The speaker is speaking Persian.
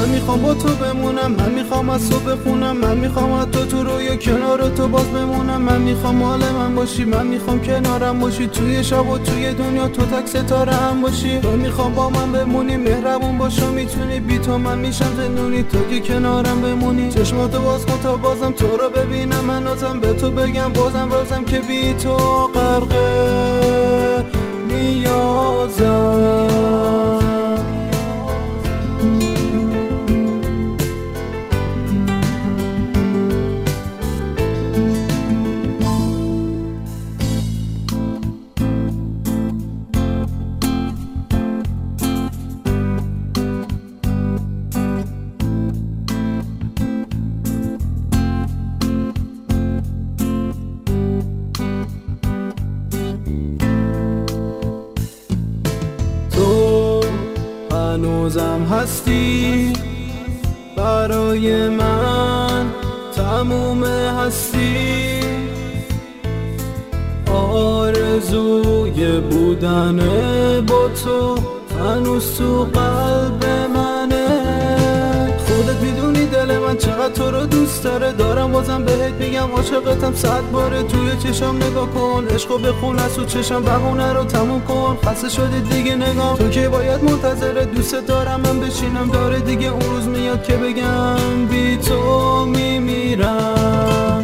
من میخوام با تو بمونم، من میخوام از تو بخونم، من میخوام از تو روی کنار تو باز بمونم. من میخوام مال من باشی، من میخوام کنارم باشی، توی شب و توی دنیا تو تک ستاره هم باشی. من میخوام با من بمونی، مهربون باشو میتونی، بی تو من میشم زندونی، تو که کنارم بمونی. چشماتو باز کن تا بازم تو رو ببینم، من ازم به تو بگم بازم که بی تو غرقه نیازم. هنوزم هستی برای من، تموم هستی، آرزوی بودن با تو هنوز تو قلب منه. خودت میدونی دل من چقدر تو رو دوست دارم، بازم بهت میگم عاشقتم 100 باره. توی چشم نگاه کن، عشقو بخون از تو چشم، بهونه رو تموم کن، خسته شدی دیگه نگام، تو که باید منتظر دوست دارم من بشینم، داره دیگه اون روز میاد که بگم بی تو میمیرم.